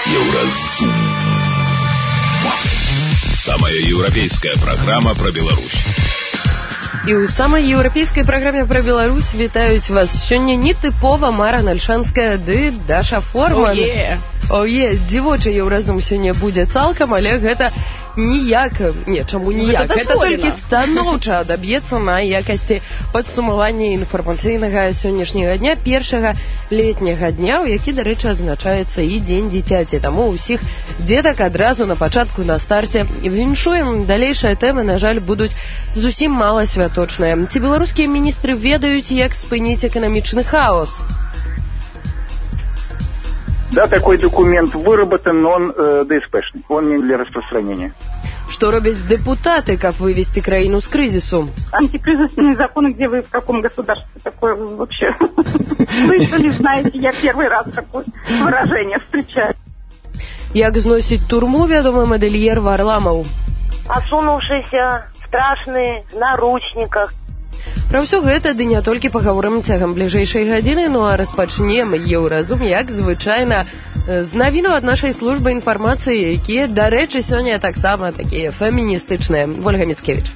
Еўразум. Самая еўрапейская программа про Беларусь. І ў самай еўрапейскай праграме пра Беларусь вітаюць вас сёння нетыпова Мара Нальшанская ды Даша Форман. Дзівочы Еўразум сёння будзе цалкам, але гэта ніяк, чаму ніяк, гэта толькі станоўча адаб'ецца на якасці падсумавання інфармацыйнага сённяшняга дня, першага летняга дня, у які, дарэчы, адзначаецца і дзень дзіцяці. Таму ўсіх дзетак адразу на пачатку, на старце віншуем. Далейшыя тэмы, на жаль, будуць зусім мала святочныя. Ці беларускія міністры ведаюць, як спыніць эканамічны хаос? Да, такой документ выработан, но он ДСПшный, он не для распространения. Что робят депутаты, как вывести краину с кризису? Антикризисные законы, где вы в каком государстве такое вообще слышали, знаете, я первый раз такое выражение встречаю. Як зносить турму вядомы модельер Варламов? Осунувшийся, страшный, в наручниках. Пра ўсё гэта, ды не толькі пагаворым цягам бліжэйшай гадзіны, ну а распачнем Еўразум, як звычайна, з навінаў ад нашай службы інфармацыі, якія, дарэчы, сёння таксама такія феміністычныя. Ольга Міцкевіч.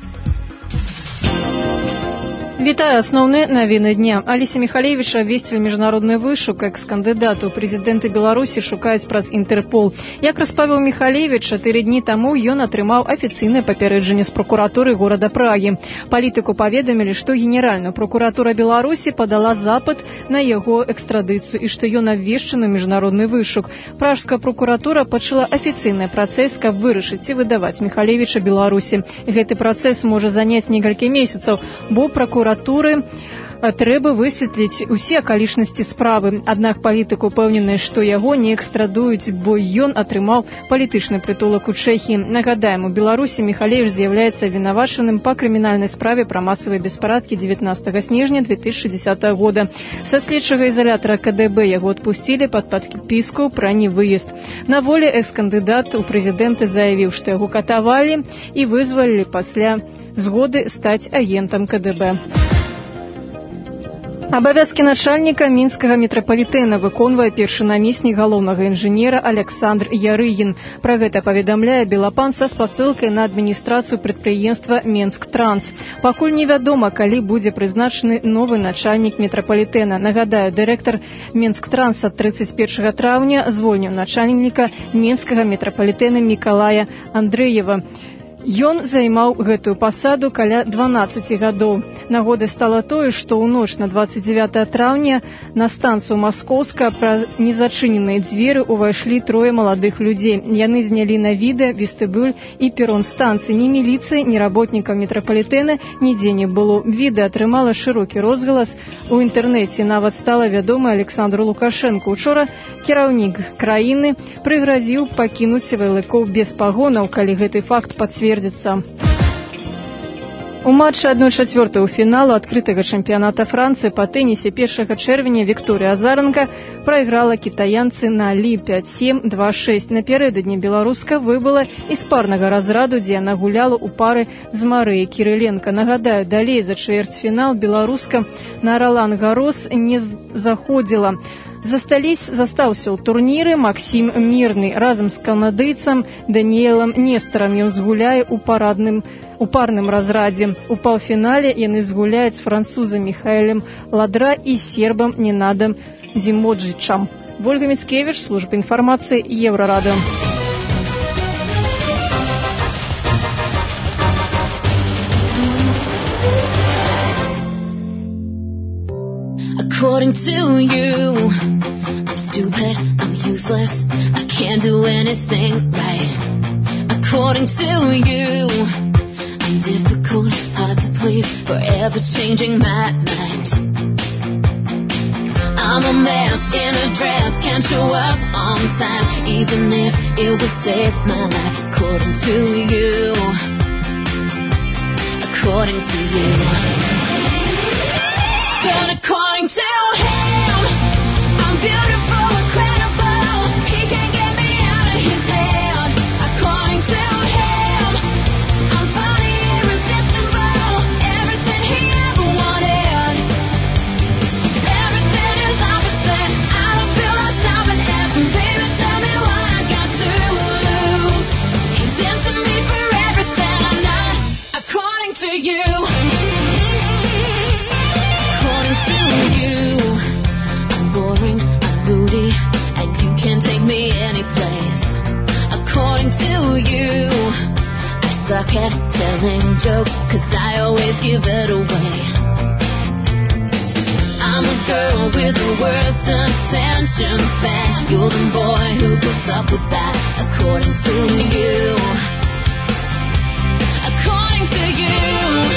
Вітаю, основные новины дня. Аліся Михалевич обвесціла міжнародны вышук, экс-кандыдату ў прэзідэнты Беларусі шукаюць праз Інтэрпол. Як распавёў Михалевич, 4 дні таму ён атрымаў афіцыйнае папярэджанне з прокуратуры горада Прагі. Палітыку паведамілі, што Генеральная прокуратура Беларусі падала запыт на яго экстрадыцыю і што ён абвешчаны ў міжнародны вышук. Пражская прокуратура пачала афіцыйны працэс, каб вырашыць ці выдаваць Михалевича Беларусі. Гэты працэс можа заняць некалькі месяцаў, бо прокуратура трэба высветліць усе акалічнасці справы. Аднак палітык упэўнены, што яго не экстрадуюць, бо ён атрымаў палітычны прытулак у Чэхіі. Нагадаем, у Беларусі Михалевич з'яўляецца вінавачаным па крымінальнай справе пра масавыя беспарадкі 19 снежня 2010 года. Са следчага ізалятара КДБ яго адпусцілі пад падпіску пра невыезд. На волі экс-кандыдат у прэзідэнты заявіў, што яго катавалі і вызвалілі пасля згоды стаць агентам КДБ. Абавязкі начальніка мінскага метрапалітэна выконвае першы намеснік галоўнага інжынера Александр Ярыгін. Пра гэта паведамляе Белапан са спасылкай на адміністрацыю прадпрыемства Менск-Транс. Пакуль невядома, калі будзе прызначаны новы начальнік метрапалітэна. Нагадаю, дырэктар Менск-Транса 31 траўня звольніў начальніка мінскага метрапалітэна Мікалая Андрэева. Ён займаў гэтую пасаду каля 12 гадоў. Нагодай стала тое, што ў ноч на 29 траўня на станцыю Маскоўска праз незачыненыя дзверы ўвайшлі 3 маладых людзей. Яны знялі на відэа вестыбюль і перон станцыі. Ні міліцыі, ні работнікаў метрапалітэна нідзе не было. Відэа атрымала шырокі розгалас у інтэрнэце. Нават стала вядома Александру Лукашэнку. Учора кіраўнік краіны прыгразіў пакінуць сілавікоў без пагонаў, калі гэты факт пацвердзіцца. У матчы 1/4 фіналу адкрытага чэмпіяната Францыі па тэнісе 1 чэрвеня Вікторыя Азаранка прайграла кітаянцы на Лі 5-7, 2-6. Напярэдадні беларуска выбыла з парнага разраду, дзе яна гуляла ў пары з Марыяй Кірыленка. Нагадаю, далей за чвэрцьфінал беларуска на Ролан-Гарос не заходзіла. Застаўся ў турніры Максім Мірны. Разам з канадыйцам Даніэлам Нестарам ён згуляе ў парным разрадзе. У паўфінале яны згуляюць з французам Міхаэлем Ладра і сербам Ненадам Зімоджычам. Ольга Міцкевіч, служба інфармацыі, Еўрарадыё. According to you, I'm stupid, I'm useless, I can't do anything right. According to you, I'm difficult, hard to please, forever changing my mind. I'm a mess in a dress, can't show up on time, even if it would save my life. According to you, according to you. But according to him, I'm beautiful, incredible. He can't get me out of his head. According to him, I'm funny, irresistible. Everything he ever wanted. Everything is opposite. I don't feel like stopping it. Baby, tell me why I bed telling jokes, 'cause I always give it away. I'm a girl with the worst attention span. You're the boy who puts up with that, according to you. According to you.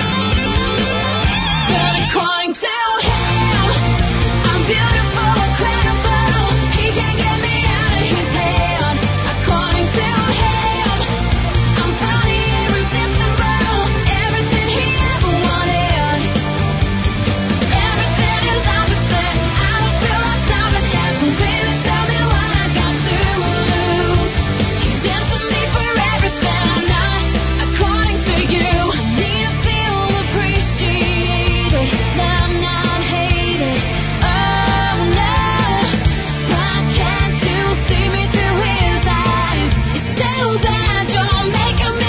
But according to him, I'm beautiful, incredible. He can't get me out of his head. According to him, I'm funny, irresistible. Everything he ever wanted. Everything is opposite. I don't feel like stopping yet. So baby, tell me what I got to lose. He's into me for everything I'm not. According to you, need to feel appreciated, loved, not hated. Oh no, why can't you see me through his eyes? It's too bad you're making me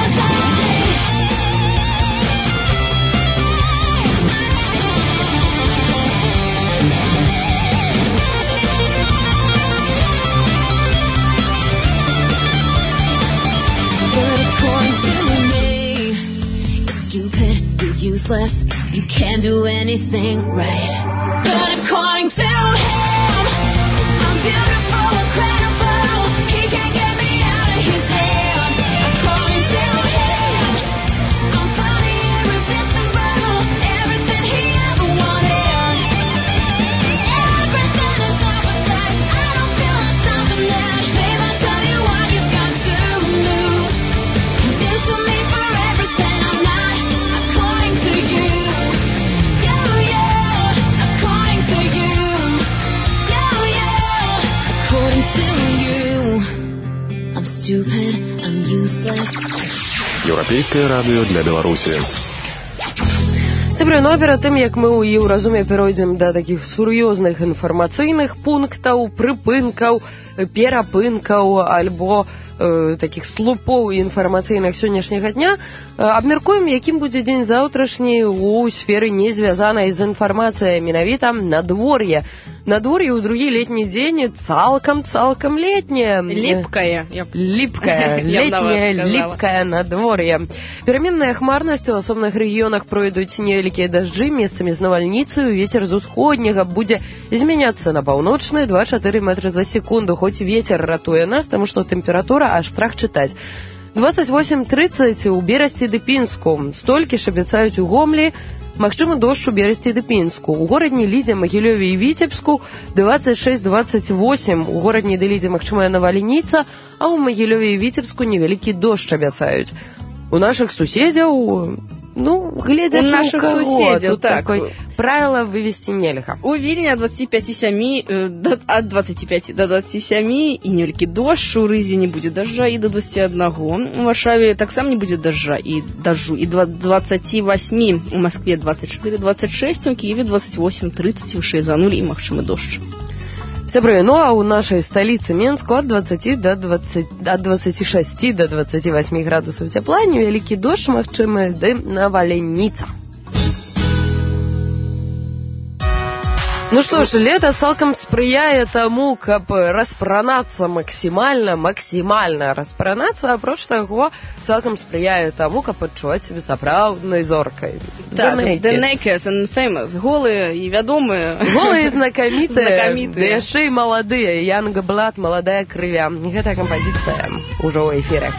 But according to me, you're stupid, you're useless, you can't do anything right. But according to him, I'm beautiful, incredible. He can't get me out of his head. According to him, I'm funny, irresistible. Everything he ever wanted. Everything is opposite. I don't feel like stopping that. Babe, I tell you what you've got to lose. He's into me for everything I'm not. According to you. Yeah, according to you. Yeah, according to you. I'm stupid, I'm useless. Еўрапейскае радыё для Беларусі. Сябры, ну а перад тым, як мы ў Еўразуме перайдзем да такіх сур'ёзных інфармацыйных пунктаў, прыпынкаў, перапынкаў альбо такіх слупоў інфармацыйных сённяшняга дня, абмяркуем, якім будзе дзень заўтрашні ў сферы, не звязанай з інфармацыяй, менавіта надвор'е. Надвор'е ў другі летні дзень цалкам летняе. Ліпкае. Ліпкае, летняе, ліпкае надвор'е. Пераменная хмарнасць, у асобных рэгіёнах пройдуць невялікія дажджы, месцамі з навальніцаю, вецер з усходняга будзе змяняцца на паўночны 2-4 метры за секунду, хоць вецер ратуе нас, таму што тэмпература аж страх чытаць. 28-30 у Берасці ды Пінску, столькі ж абяцаюць у Гомлі, магчымы дождж у Берасці ды Пінску. У горадні Лідзе, Магілёве і Віцебску 26-28, у горадні ды Лідзе магчымая навальніца, а ў Магілёве і Віцебску невялікі дождж абяцаюць. У нашых суседзяў, гледзячы у наших суседзяў, так. Правіла вывесці нельга. У Вільні ад 25 до 27 і невялікі дождж, у Рызе не будзе дажджа і до 21. У Варшаве таксама не будзе дажджа і дажджу і 28, у Маскве 24-26, у Киеве 28-30, вышэй за нуль і магчымы дождж. Сябры, ну а ў нашай сталіцы Менску ад 26 до 28 градусаў цяпла, невялікі дождж магчымы ды навальніца. Ну што ж, лето цалкам спрыяе таму, каб распранацца максімальна распранацца, апроч таго, цалкам спрыяе таму, каб адчуваць сябе сапраўднай зоркай. Так, The Naked and Famous, голыя і вядомыя. Голыя і знакамітыя, ды яшчэ і маладыя, Young Blood, маладая крывя. Гэтая кампазіцыя ўжо ў эфіры.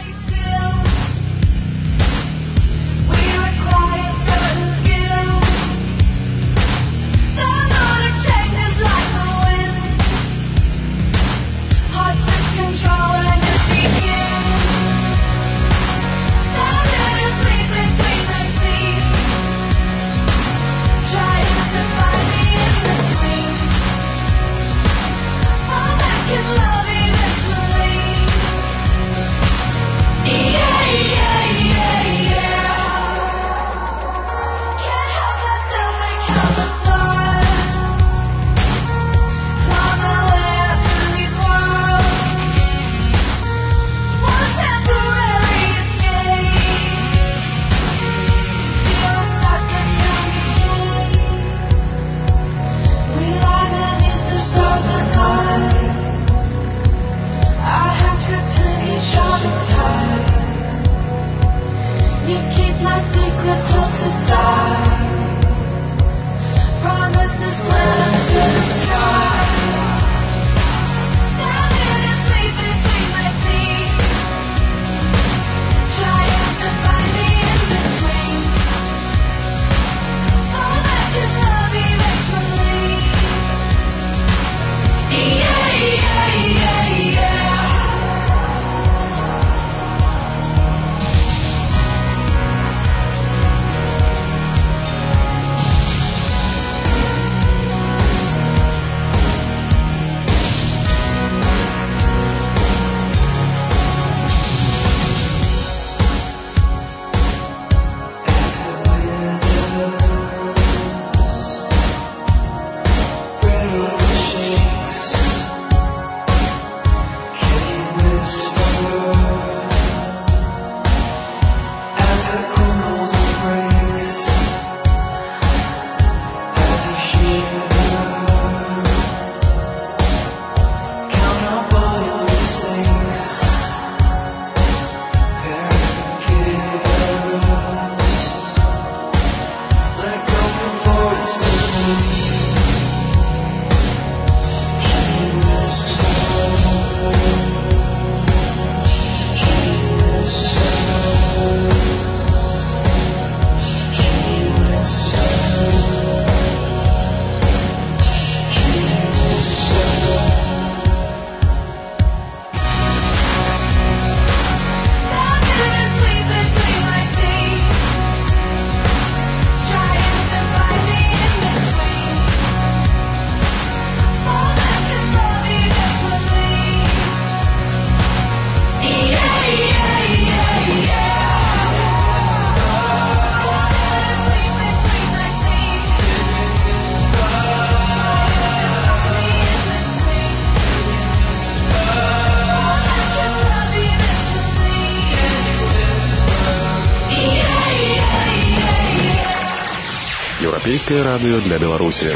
Еўрапейскае радыё для Беларусі.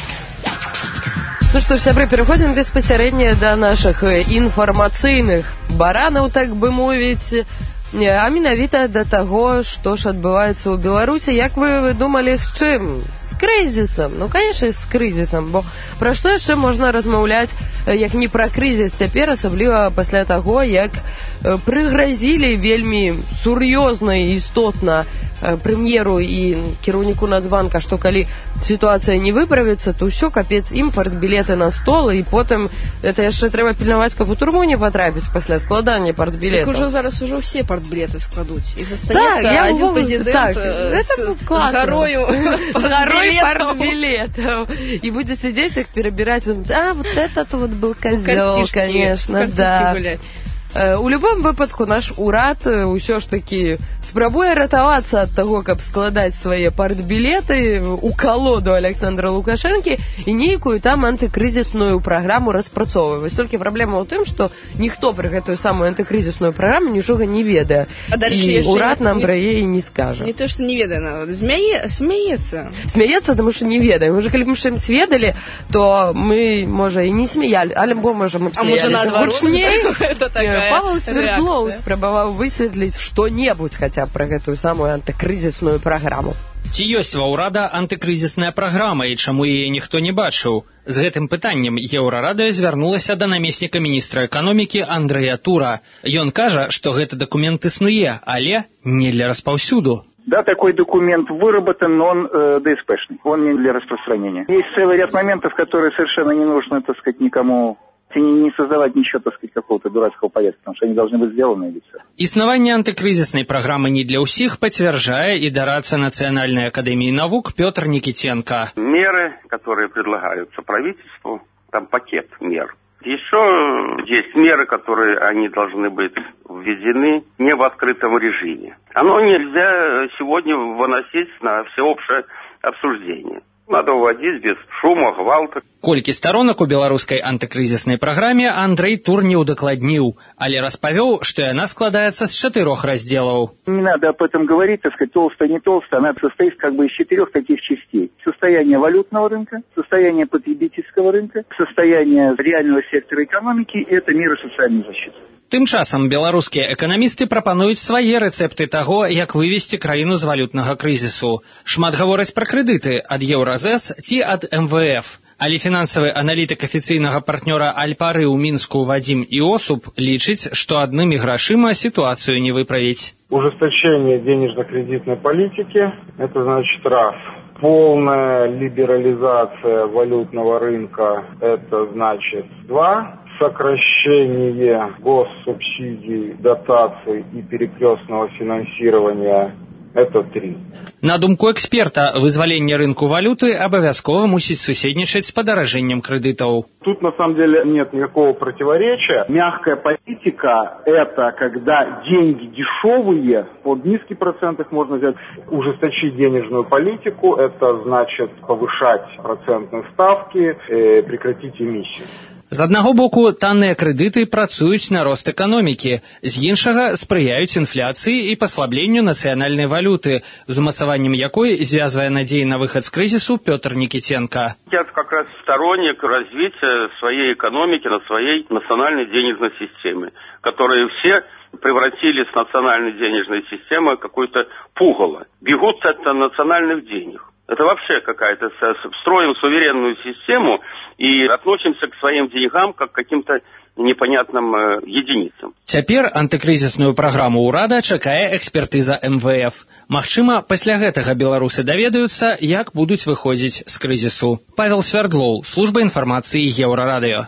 Ну што ж, сябры, пераходзім беспасярэдне да нашых інфармацыйных баранаў, так бы мовіць, а менавіта да таго, што ж адбываецца ў Беларусі. Як вы думалі, з чым? З крызісам. Ну, канешне, з крызісам, бо пра што яшчэ можна размаўляць, як не пра крызіс цяпер, асабліва пасля таго, як прыгразілі вельмі сур'ёзна і істотна прэм'еру і кіраўніку Нацбанка, што калі сітуацыя не выправіцца, то ўсё, капец, імпарт, білеты на стол, і потым это яшчэ трэба пільнаваць, каб у турму не патрапіць пасля складання партбілетаў. Так ужо зараз все партбілеты складуць. І застанецца адзін прэзідэнт з гарой партбілетаў. І будзе сидзець іх перабіраць, вот этот вот был козёл, конечно, да. У любом выпадку наш урад ўсё ж такі спрабуе ратавацца ад таго, каб складаць свае партбілеты у калоду Александра Лукашэнкі і нейкую там антыкрызісную праграму распрацоўвае. Толькі праблема ў тым, што ніхто пра гэтую самую антыкрызісную праграму нічога не ведае. І урад нам пра яе не скажа. Не то, што не ведае, нават смяецца. Смяецца, таму што не ведае. Уже калі б мы чымсь ведалі, то мы, можа, і не смяялі, але можа, мы б смяяліся гучней. Павел Свердлоў спрабаваў высветліць што-небудзь хаця б пра гэтую самую антыкрызісную праграму. Ці ёсць ва ўрада антыкрызісная праграма і чаму яе ніхто не бачыў? З гэтым пытаннем Еўрарадыё звярнулася да намесніка міністра эканомікі Андрэя Тура. Ён кажа, што гэты дакумент існуе, але не для распаўсюду. Да, такой документ выработан, но он ДСПшный, он не для распространения. Есть целый ряд моментов, которые совершенно не нужно, так сказать, никому... не создавать ничего, так сказать, какого-то дурацкого порядка, потому что они должны быть сделаны, и все. Існаванне антыкрызіснай праграмы не для ўсіх пацвярджае і дараца Нацыянальнай акадэміі навук Пётр Никитенко. Меры, которые предлагаются правительству, там пакет мер. Еще есть меры, которые они должны быть введены не в открытом режиме. Оно нельзя сегодня выносить на всеобщее обсуждение. Надо уводить без шума, гвалта. Колькі сторонок у беларускай антыкрызіснай праграме Андрей Тур не удакладніў, але распавёў, што яна складаецца з 4 разделаў. Не надо об этом говорить, так сказать, толсто, не толсто. Она состоит как бы из 4 таких частей. Состояние валютного рынка, состояние потребительского рынка, состояние реального сектора экономики и это меры социальной защиты. Тым часам беларускія эканамісты прапануюць свае рэцэпты таго, як вывесці краіну з валютнага крызісу. Шмат гавораць пра крэдыты ад Еўразэс ці ад МВФ. Але фінансавы аналітык афіцыйнага партнёра Альпары ў Мінску Вадзім Іосуп лічыць, што аднымі грашыма сітуацыю не выправіць. Ужесточение денежно-кредитной политики – это значит раз. Полная либерализация валютного рынка – это значит два. Сокращение госсубсидий, дотаций и перекрестного финансирования – это 3. На думку эксперта, вызваленне рынку валюты абавязкова мусіць суседнічаць з падаражэннем крэдытаў. Тут на самом деле нет никакого противоречия. Мягкая политика – это когда деньги дешевые, под низкий процент их можно взять. Ужесточить денежную политику – это значит повышать процентные ставки, прекратить эмиссию. З аднаго боку, танныя крэдыты працуюць на рост эканомікі, з іншага спрыяюць інфляцыі і паслабленню нацыянальнай валюты, з умацаваннем якой звязвае надзеі на выхад з крызісу Пётр Никитенко. Я как раз сторонник развития своей экономики на своей национальной денежной системе, которые все превратили с национальной денежной системы какое-то пугало. Бегут от национальных денег. Это вообще какая-то... Строим суверенную систему и относимся к своим деньгам как к каким-то непонятным единицам. Цяпер антыкрызісную праграму ўрада чакае экспертыза МВФ. Магчыма, пасля гэтага беларусы даведаюцца, як будуць выходзіць з крызісу. Павел Свердлоў, служба інфармацыі Еўрарадыё.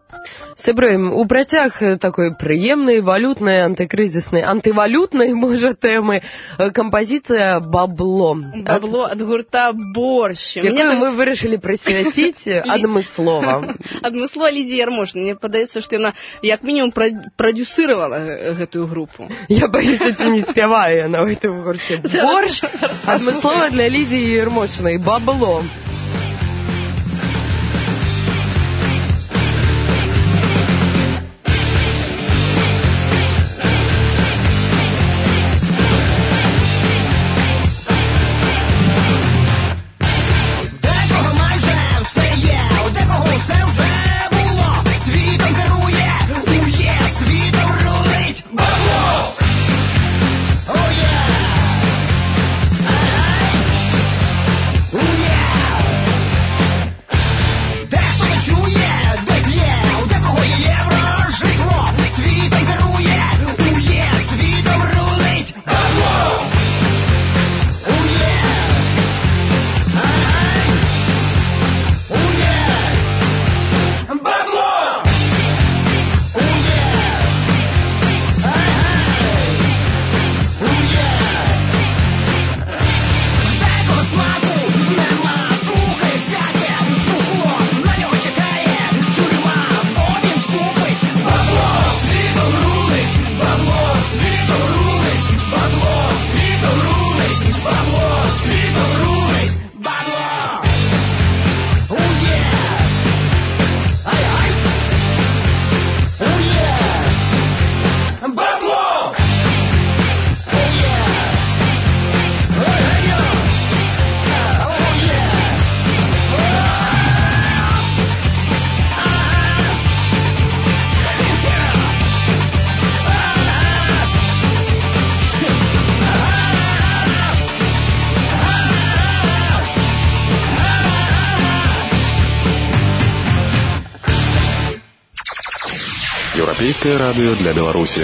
Сябры, у працяг такой прыемнай валютнай, антыкрызіснай, антывалютнай, можа, тэмы кампазіцыя «Бабло». Бабло ад гурта «Борщ». Якую мы вырашылі прысвяціць адмыслова. Адмыслова Лідія Ярмошина. Мне падаецца, што яна як мінімум прадюсыравала гэтую групу. Я боюся, ці не спявае яна ў гэтым гурце. «Борщ» адмыслова для Лідіі Ярмошинай. «Бабло». Еўрапейскае радыё для Беларусі.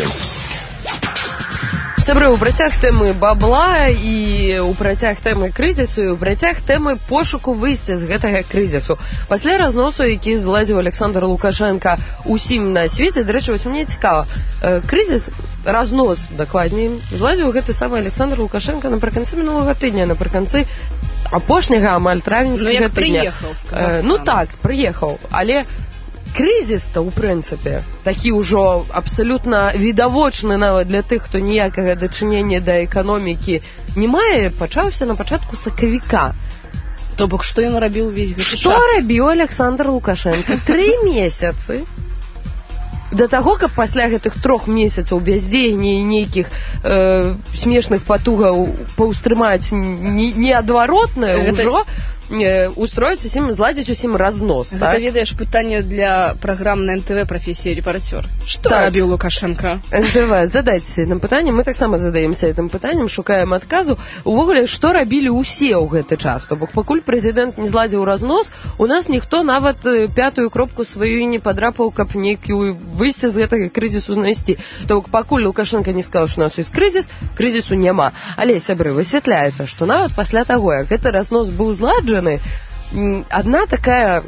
Сябры, у працяг тэмы бабла і у працяг тэмы крызісу і у працяг тэмы пошуку выйсця з гэтага крызісу. Пасля разносу, які зладзіў Александр Лукашенко усім на свеце, дарэчы, вось мне цікава, крызіс, разнос, дакладней, зладзіў гэты самы Александр Лукашенко напрыканцы мінулага тыдня, напрыканцы апошняга амаль травеньскага тыдня. Ну так, прыехаў, але крызіс-то, у прынцыпе, такі ўжо абсалютна відавочны нават для тых, хто ніякага дачынення да эканомікі не мае, пачаўся на пачатку сакавіка. То бок, што ён рабіў увесь гэты час? Што рабіў Александр Лукашенко 3 месяцы да таго, каб пасля гэтых 3 месяцаў бяздзеяння і нейкіх смешных патугаў паўстрымаць неадваротнае ўжо устроіць усім, зладзіць усім разнос. Гэта, ведаеш, пытанне для праграм на НТВ «Профессия репортер». Што рабіў Лукашенко? НТВ, задайце нам пытанне, мы таксама задаемся гэтым пытаннем, шукаем адказу. Увогуле, што рабілі ўсе ў гэты час? То бок, пакуль прэзідэнт не зладзіў разнос, у нас ніхто нават 5-ю кропку сваю не падрапаў, каб нейкую выйсце з гэтага крызісу знайсці. То бок, пакуль Лукашенко не сказаў, што у нас ёсць крызіс, крызісу няма. Але, сябры, высвятляецца, што нават пасля таго, як гэты разнос быў зладжаны, адна такая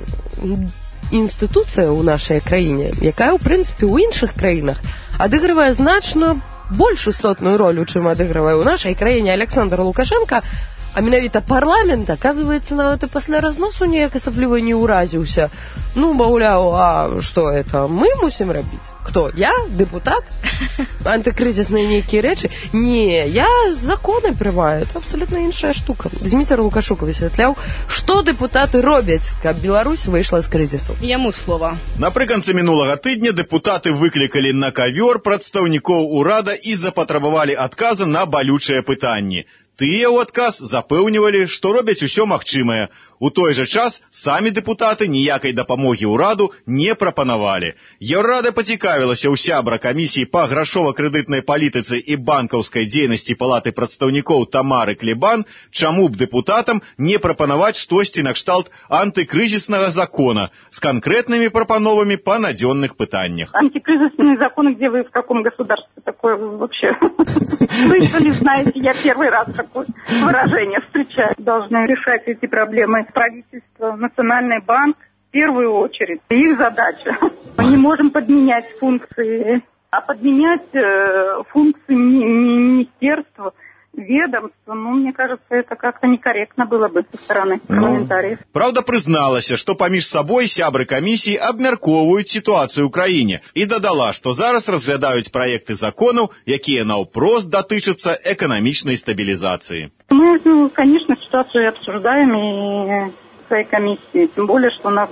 інстытуцыя ў нашай краіне, якая, у прынцыпе, ў іншых краінах адыгрывае значна больш істотную ролю, чым адыгрывае ў нашай краіне Александр Лукашенко, а менавіта парламент, аказваецца, нават і пасля разносу неяк асабліва не ўразіўся. Ну, маўляў, а што это мы мусім рабіць? Хто? Я? Дэпутат? Антыкрызісныя нейкія рэчы? Не, я законы прымаю. Это абсалютна іншая штука. Зміцер Лукашук высвятляў, што дэпутаты робяць, каб Беларусь выйшла з крызісу. Яму слова. Напрыканцы мінулага тыдня дэпутаты выклікалі на кавёр прадстаўнікоў урада і запатрабавалі адказа на балючыя пытанні. Тыя ў адказ запэўнівалі, што робяць усё магчымае. У той жа час самі дэпутаты ніякай дапамогі ўраду не прапанавалі. Еўрарада пацікавілася ў сябра камісіі па грашова-крэдытнай палітыцы і банкаўскай дзейнасці палаты прадстаўнікоў Тамары Клебан, чаму б дэпутатам не прапанаваць штосьці накшталт антыкрызіснага закона з канкрэтнымі прапановамі па надзённых пытаннях. Антикризисные законы, где вы в каком государстве такое вообще? Слышали, знаете, я первый раз такое выражение встречаю. Должны решать эти проблемы правительство, Национальный банк в первую очередь. Их задача. Мы не можем подменять функции, а подменять функции министерства, ведомства, ну, мне кажется, это как-то некорректно было бы со стороны комментариев. Праўда, прызналася, што паміж сабой сябры камісіі абмяркоўваюць сітуацыю ў краіне і дадала, што зараз разглядаюць праекты законаў, якія наўпрост датычацца эканамічнай стабілізацыі. Мы, конечно, ситуацию обсуждаем и в своей комиссии, тем более, что у нас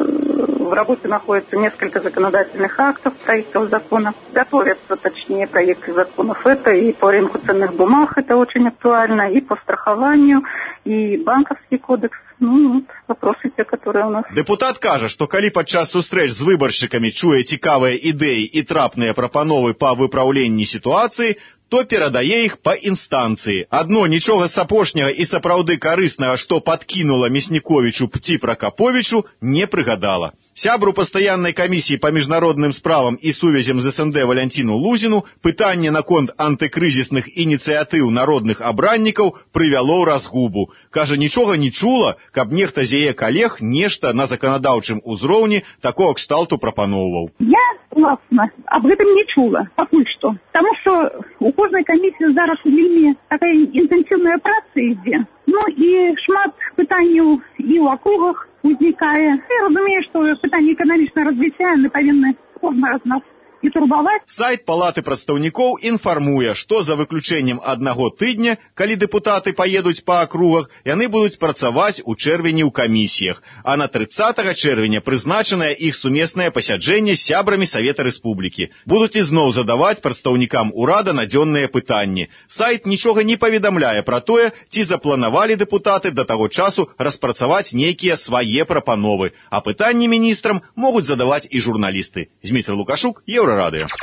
в работе находится несколько законодательных актов, проектов законов. Готовятся, точнее, проекты законов. Это и по рынку ценных бумаг, это очень актуально, и по страхованию, и банковский кодекс. Ну, вот вопросы те, которые у нас. Дэпутат кажа, што калі падчас сустрэч з выбаршчыкамі чуе цікавыя ідэі і трапныя прапановы па выпраўленні сітуацыі, то перадае іх па інстанцыі. Адно нічога з апошняга і сапраўды карыснага, што падкінула Мясніковічу ці Пракаповічу, не прыгадала. Сябру пастаяннай камісіі па міжнародным справам і сувязям з СНД Валянціну Лузіну пытанне наконт антыкрызісных ініцыятыў народных абраннікаў прывяло ў разгубу. Кажа, нічога не чула, каб нехта з яе калег нешта на заканадаўчым узроўні такого кшталту прапаноўваў. Я, власна, об этом не чула, пакуль што. Таму што у кожнай камісіі зараз у лінії такая інтэнсіўная праца ідзе. Ну і шмат пытанняў і ў акругах узнікае. Я разумею, што пытанне эканамічнага развіцця не павінны кожны з нас і турбаваць. Сайт палаты прадстаўнікоў інфармуе, што за выключэннем аднаго тыдня, калі дэпутаты паедуць па акругах, яны будуць працаваць у чэрвені ў камісіях, а на 30 чэрвеня прызначанае іх сумеснае пасяджэнне з сябрамі Савета Рэспублікі. Будуць ізноў задаваць прадстаўнікам урада надзённыя пытанні. Сайт нічога не паведамляе пра тое, ці запланавалі дэпутаты да таго часу распрацаваць нейкія свае прапановы, а пытанні міністрам могуць задаваць і журналісты. Зміцер Лукашук, Еўрарадыё.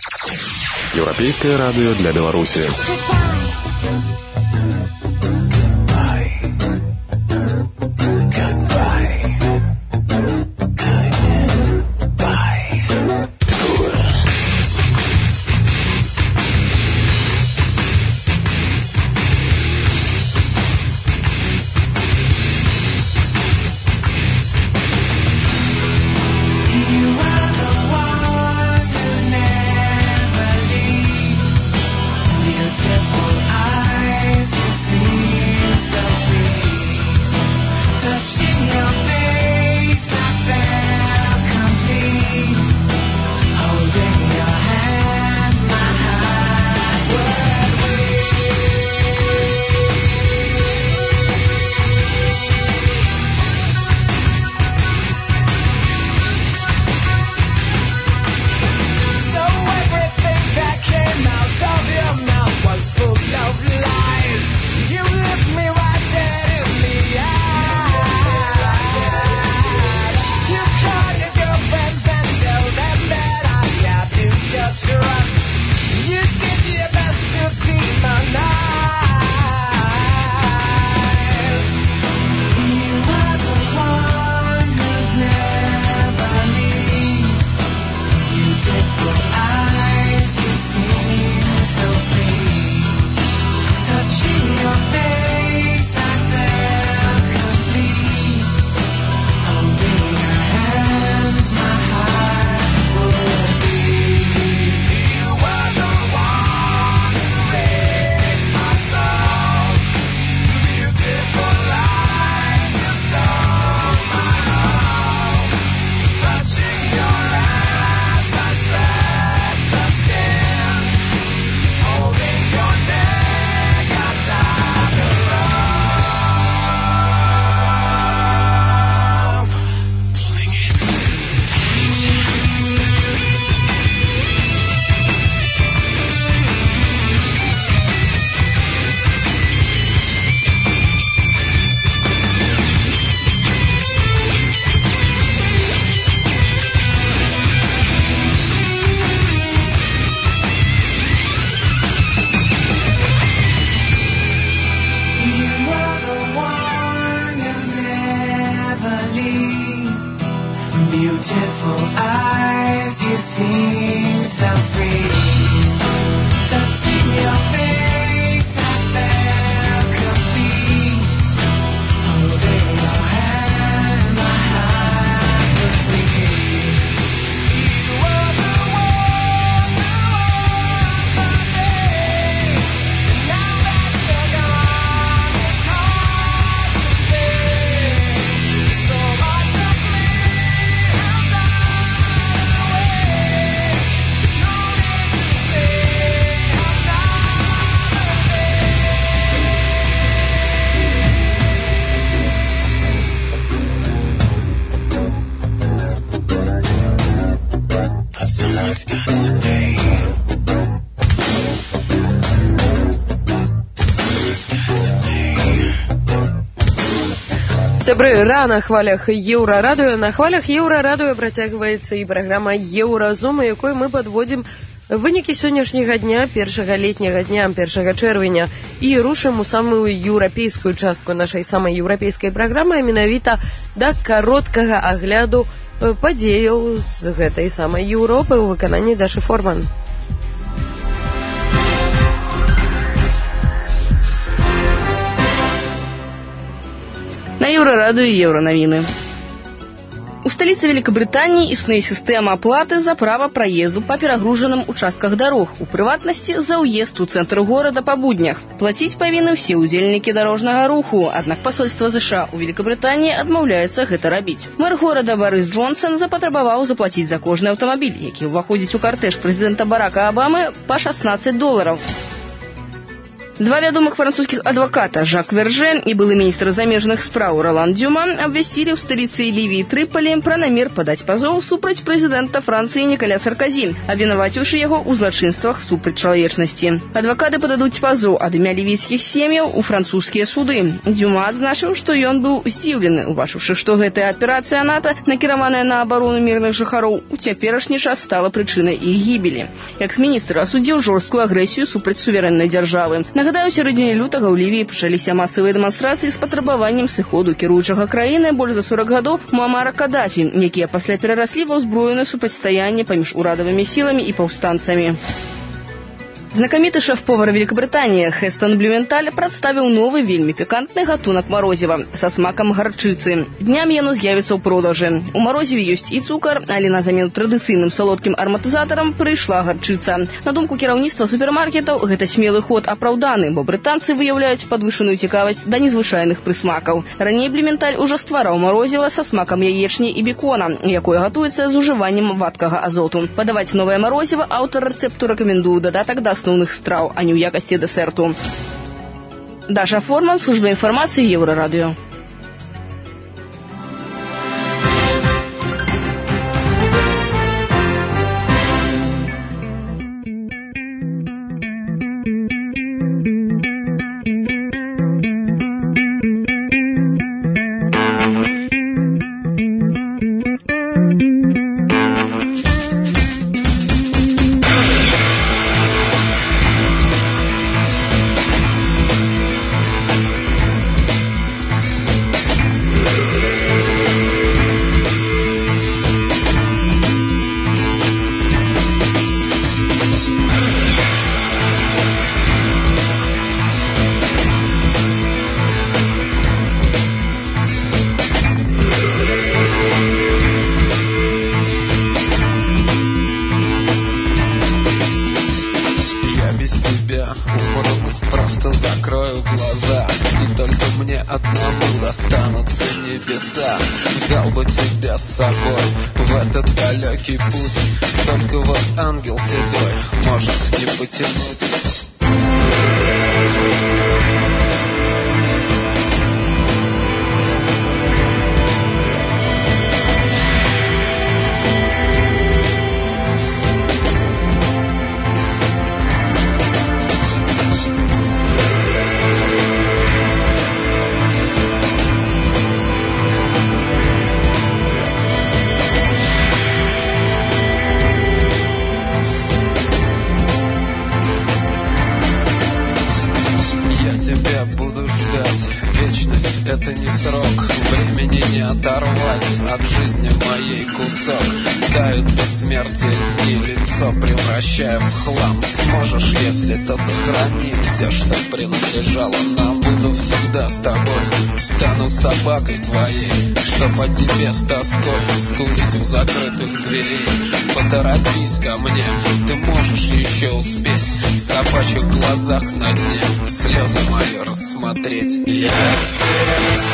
Еўрапейскае радыё для Беларусі. Сябры, на хвалях Еўрарадыё. На хвалях Еўрарадыё працягваецца і праграма Еўразум, у якой мы падводзім вынікі сённяшняга дня, першага летняга дня, 1 чэрвеня, і рушым у самую еўрапейскую частку нашай самай еўрапейскай праграмы, а менавіта да кароткага агляду падзеяў з гэтай самай Еўропы ў выкананні Дашы Форман. На Еўрарадыё Еўранавіны. У сталіцы Великобритании існуе сістэма аплаты за права праезду па перагружаным участках дарог, у прыватнасці за ўезд у цэнтр горада па буднях. Плаціць павінны ўсе ўдзельнікі дарожнага руху, аднак пасольства США ў Великобритании адмаўляецца гэта рабіць. Мэр горада Барыс Джонсон запатрабаваў заплаціць за кожны аўтамабіль, які ўваходзіць у картэж прэзідэнта Барака Абамы, па $16. Два вядомых французскіх адваката Жак Верже і былы міністр замежных спраў Ролан Дюма абвясцілі ў сталіцы Лівіі Трыполі пра намер падаць пазоў супраць прэзідэнта Францыі Нікаля Сарказі, абвінаваціўшы яго ў злачынствах супраць чалавечнасці. Адвакаты пададуць пазоў ад імя лівійскіх сем'яў у французскія суды. Дюма адзначыў, што ён быў здзіўлены, убачыўшы, што гэтая аперацыя НАТО, накіраваная на абарону мірных жыхароў, у цяперашні час стала прычынай іх гібелі. Экс-міністр асудзіў жорсткую агрэсію супраць суверэннай дзяржавы. Нагадаю, у сярэдзіне лютага ў Лівіі пачаліся масавыя дэманстрацыі з патрабаваннем сыходу кіруючага краіны больш за 40 гадоў Муамара Кадафі, якія пасля перараслі ва ўзброенае супрацьстаянне паміж урадавымі сіламі і паўстанцамі. Знакаміты шэф-повар Великобритании Хестон Блюменталь прадставіў новы вельмі пікантны гатунак марозіва са смакам гарчыцы. Днямі яно з'явіцца ў продажы. У марозіве ёсць і цукар, але на замену традыцыйным салодкім ароматызатарам прыйшла гарчыца. На думку кіраўніцтва супермаркетаў, гэта смелы ход апраўданы, бо брытанцы выяўляюць падвышаную цікавасць да незвычайных прысмакаў. Раней Блюменталь ужо ствараў марозіва са смакам яечні і бекона, якое гатуецца з ужываннем вадкага азоту. Падаваць новае марозіва аўтар рэцэпту рэкамендуе дадатак да основных страў, а не ў якасці дэсерту. Даша Форман, служба інфармацыі Еўрарадыё. Взял бы тебя с собой в этот далекий путь. Только вот ангел седой может не потянуть. Это не срок, времени не оторвать от жизни моей кусок. Тают бессмертие дни, лицо превращая в хлам. Сможешь, если то сохрани все, что принадлежало нам. Буду всегда с тобой, стану собакой твоей, что по тебе с тоской скулить у закрытых дверей. Поторопись ко мне, ты можешь еще успеть в собачьих глазах на дне слезы мои рассмотреть. Я здесь.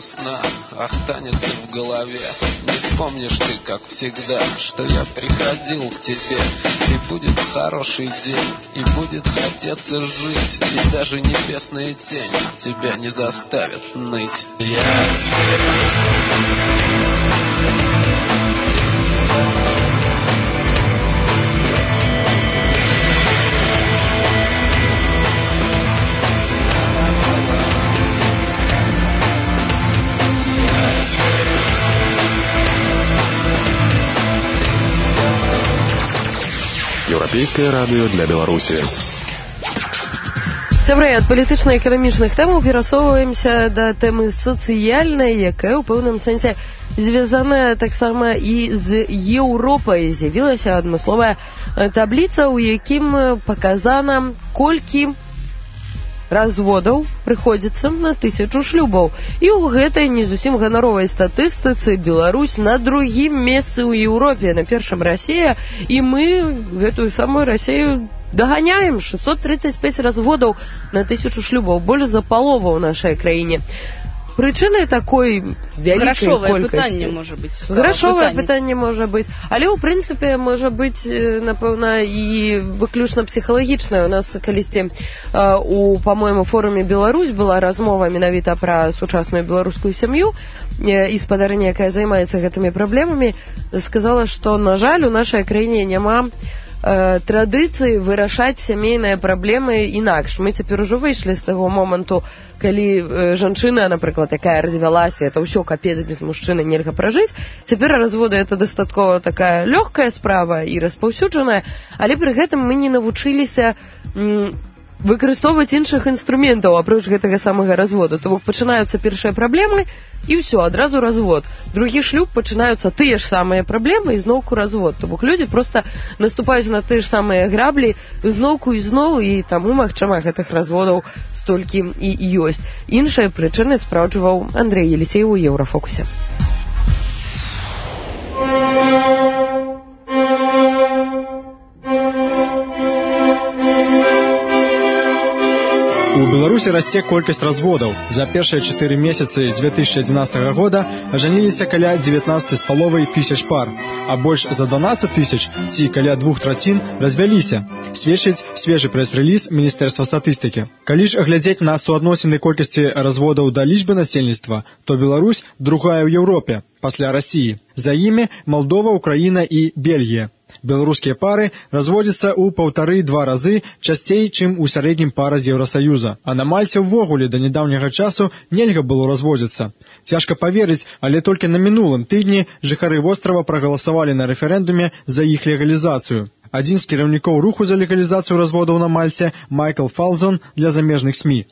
весна останется в голове. Не вспомнишь ты, как всегда, что я приходил к тебе. И будет хороший день, и будет хотеться жить, и даже небесная тень тебя не заставит ныть. Я Еўрапейскае радыё для Беларусі. Сябры, ад палітычна-эканамічных тэмаў перасоўваемся да тэмы сацыяльнай, якая ў пэўным сэнсе звязаная таксама і з Еўропай. З'явілася адмысловая табліца, у якім паказана, колькі разводаў прыходзіцца на 1000 шлюбаў. І ў гэтай не зусім ганаровай статыстыцы Беларусь на другім месцы ў Еўропе, на першым Расія, і мы гэтую самую Расію доганяем. 635 разводаў на 1000 шлюбаў, больш за палову ў нашай краіне. Прычынай такой вялікай колькасці... Грашовае пытанне можа быць. Але, ў прынцыпе, можа быць, напэўна, і выключна псіхалагічнае. У нас калісьці у, па-моему, форуме «Беларусь» была размова менавіта пра сучасную беларускую сям'ю, і спадарыня, якая займаецца гэтымі праблемамі, сказала, што, на жаль, у нашай краіне няма традыцыі вырашаць сямейныя праблемы інакш. Мы цяпер ужо выйшлі з таго моманту, калі жанчына, напрыклад, якая развялася, это ўсё капец, без мужчыны нельга пражыць. Цяпер разводы это дастаткова такая лёгкая справа і распаўсюджаная, але пры гэтым мы не навучыліся выкарыстоўваць іншых інструментаў апроч гэтага самага разводу. То бок пачынаюцца першыя праблемы і ўсё, адразу развод. Другі шлюб, пачынаюцца тыя ж самыя праблемы і зноўку развод. То бок людзі проста наступаюць на тыя ж самыя граблі зноўку і зноў, і таму, магчыма, гэтых разводаў столькі і ёсць. Іншыя прычыны спраўджваў Андрэй Елісеев у Еўрафокусе. У Беларусі расце колькасць разводаў. За першыя 4 месяцы 2011 года ажаніліся каля 19,5 тысяч пар, а больш за 12 тысяч, ці каля 2/3, развяліся, сведчыць свежы прэс-рэліз Міністэрства статыстыкі. Калі ж глядзець на суадносіны колькасці разводаў да лічбы насельніцтва, то Беларусь другая ў Еўропе, пасля Расіі. За імі Малдова, Украіна і Бельгія. Беларускія пары разводзяцца ў 1,5-2 разы часцей, чым у сярэднім пара з Еўрасаюза. А на Мальце ўвогуле да нядаўняга часу нельга было разводзіцца. Цяжка паверыць, але толькі на мінулым тыдні жыхары вострава прагаласавалі на рэферэндуме за іх легалізацыю. Адзін з кіраўнікоў руху за легалізацыю разводаў на Мальце, Майкл Фалзон, для замежных СМІ.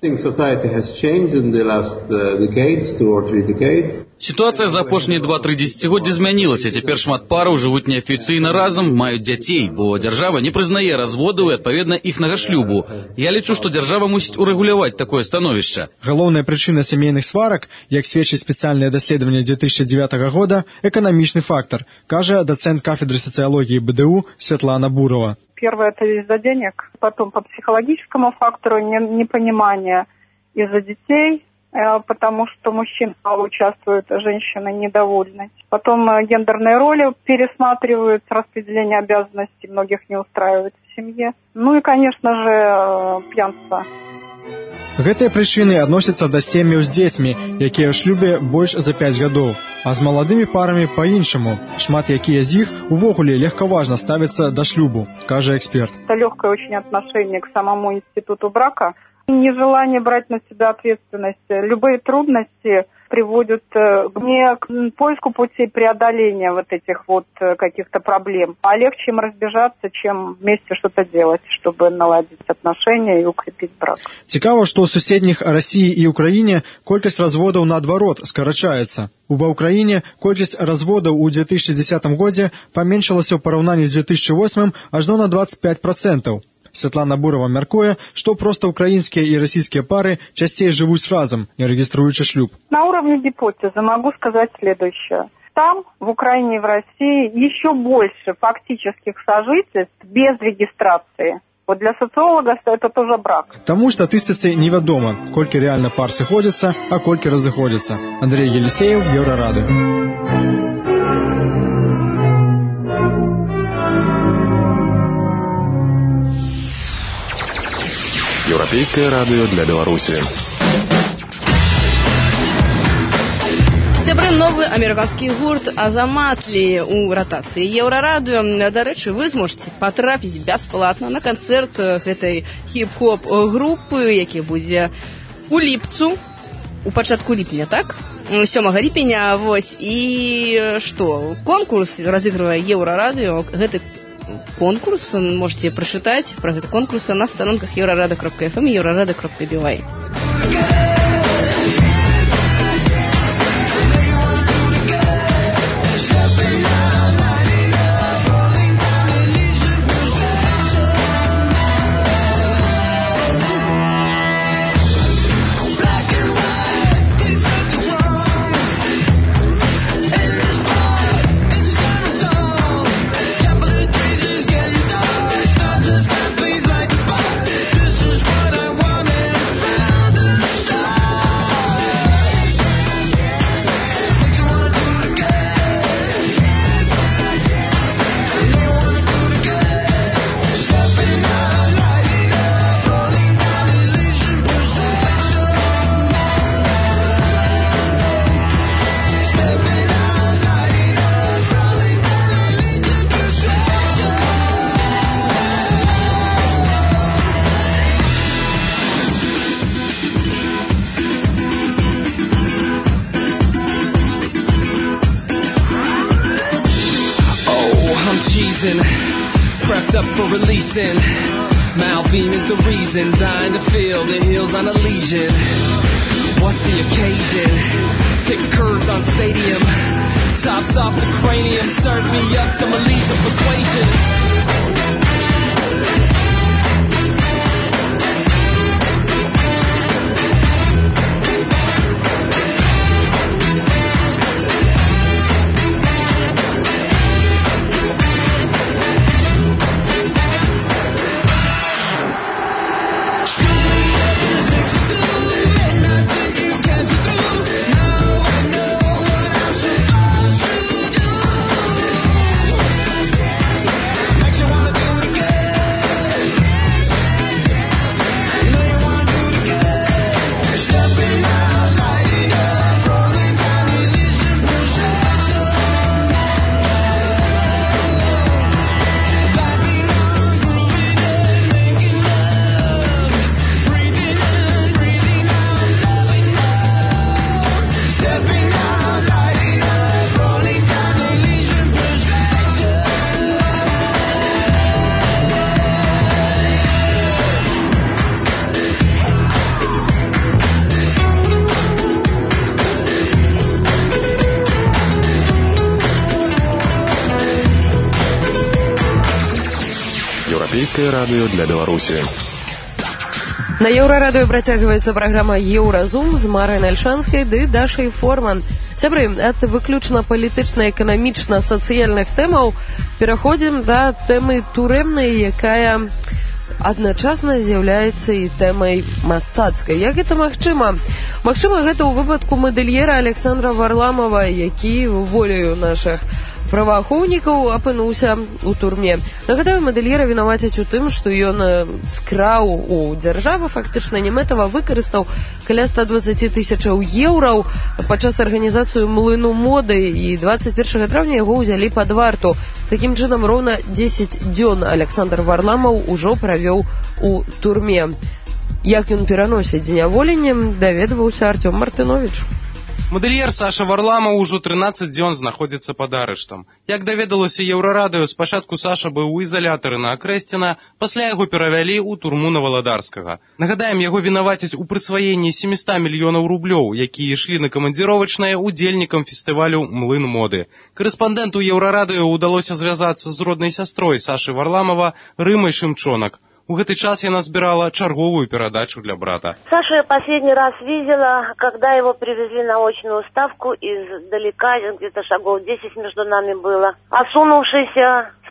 Сітуацыя за апошнія 2-3 дзесяцігоддзі змянілася. Цяпер шмат параў жывуць неафіцыйна разам, маюць дзяцей, бо дзяржава не прызнае разводаў і, адпаведна, іхнага шлюбу. Я лічу, што дзяржава мусіць урэгуляваць такое становішча. Галоўная прычына сямейных сварак, як сведчыць спецыяльнае даследаванне 2009 года, эканамічны фактар, кажа дацэнт кафедры сацыялогіі БДУ Светлана Бурова. Первое – это из-за денег, потом по психологическому фактору непонимание из-за детей, потому что мужчин мало участвуют, а женщины недовольны. Потом гендерные роли пересматривают, распределение обязанностей многих не устраивает в семье. Ну и, конечно же, пьянство. Гэтыя прычыны адносяцца да сем'яў з дзецьмі, якія ў шлюбе больш за 5 гадоў, а з маладымі парамі па-іншаму. Шмат якія з іх увогуле легкаважна ставяцца да шлюбу, кажа эксперт. Это легкое очень отношение к самому институту брака, нежелание брать на себя ответственность. Любые трудности приводят не к поиску путей преодоления вот этих вот каких-то проблем, а легче им разбежаться, чем вместе что-то делать, чтобы наладить отношения и укрепить брак. Цікава, што ў суседніх Расіі і Украіне колькасць разводаў наадварот скарачаецца. Ва Ўкраіне колькасць разводаў у 2010 годзе паменшылася ў параўнанні з 2008 ажно на 25%. Светлана Бурова мяркуе, што проста украінскія і расійскія пары часцей живут разом, не региструючи шлюб. На уровне гипотезы могу сказать следующее. Там, в Украине и в России, еще больше фактических сожительств без регистрации. Вот для социолога это тоже брак. Таму статыстыцы невядома, колькі рэальна пар сыходзяцца, а колькі разыходзяцца. Андрей Елисеев, Еўрарадыё. Еўрапейскае радыё для Беларусі. Сябры, новы амерыканскі гурт Азаматлі ў ратацыі Еўрарадыё. Дарэчы, вы зможаце патрапіць бясплатна на канцэрт гэтай хіп-хоп групы, які будзе у ліпцу у пачатку ліпеня, так? 7 ліпеня, вось. І што? Конкурс разыгрывае Еўрарадыё. Гэты конкурс можете прачытаць пра гэты конкурс на старонках eurorado.fm і eurorado.by. Prepped up for releasing. Malvine is the reason. Dying to feel the heels on a lesion. What's the occasion? Pick curves on stadium. Tops off the cranium. Serve me up some Alicia persuasion. Еўрапейскае радыё для Беларусі. На Еўрарадыё працягваецца праграма «Еўразум» з Марай Нальшанскай ды Дашай Форман. Сябры, ад выключна палітычна-эканамічна-сацыяльных тэмаў пераходзім да тэмы турэмнай, якая адначасна з'яўляецца і тэмай мастацкай. Як гэта магчыма? Магчыма, гэта ў выпадку мадэльера Александра Варламова, які воляю нашых праваахоўнікаў апынуўся ў турме. Нагадаю, мадэльера вінавацяць у тым, што ён скраў у дзяржавы, фактычна немэтава выкарыстаў каля 120 тысячаў еўраў падчас арганізацыю млыну моды, і 21 траўня яго ўзялі пад варту. Такім чынам, роўна 10 дзён Александр Варламаў ужо правёў у турме. Як ён пераносіць зняволенне, даведваўся Артём Мартынович. Мадэльер Саша Варламаў ужо 13 дзён знаходзіцца пад арыштам. Як даведалася Еўрарадыё, спачатку Саша быў у ізалятары на Акрэсціна, пасля яго перавялі ў турму на Валадарскага. Нагадаем, яго вінавацяць у прысваенні 700 мільёнаў рублёў, якія ішлі на камандзіровачнае удзельнікам фестывалю «Млын моды». Карэспандэнту Еўрарадыё ўдалося звязацца з роднай сястрой Сашы Варламова Рымай Шымчонак. У гэты час яна збирала черговую передачу для брата. Сашу я последний раз видела, когда его привезли на очную ставку издалека, где-то шагов 10 между нами было. Осунувшийся, в